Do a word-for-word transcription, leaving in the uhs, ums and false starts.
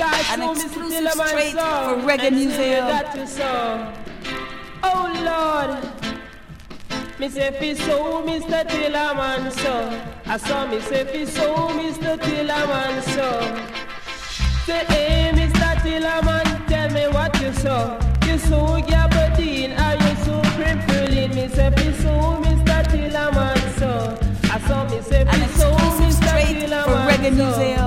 An exclusive straight for Reggae Museum. Oh Lord, me say fi so Mister Tillerman so. I saw me say fi so Mister Tillerman so. Say hey Mister Tillerman, tell me what you saw. You saw Gabardine, are you so crippling? Me say fi so Mister Tillerman so. I saw me say fi so Mister Tillerman so. Reggae Museum.